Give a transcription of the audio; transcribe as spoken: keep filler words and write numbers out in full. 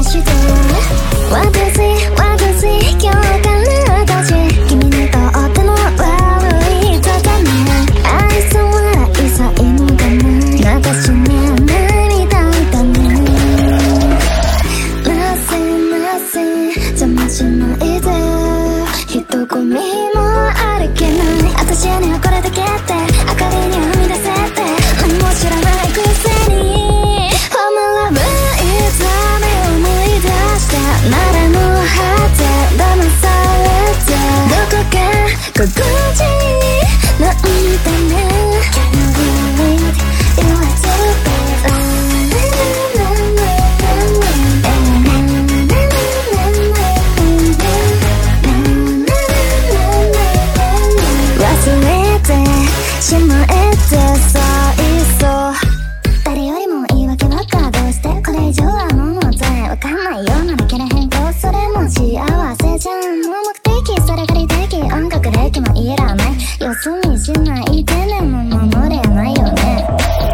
して私私今日からだし君にとっての悪い人だね愛想笑い才能がない私にはないみたいだねなぜなぜ邪魔しないで人混みも歩けない私にはこれだけって明かりにはみ出せて何も知らないくせに Oh my love is love 思い出したならの果て騙されてどこか心地いいなんだね Can you believe you are too bad忘れてしまえてさいそう誰よりも言い訳ばっかどうしてこれ以上はもうぜわかんないよなだけで変更それも幸せじゃんもう目的それが利的音楽歴もいらないよそ見しない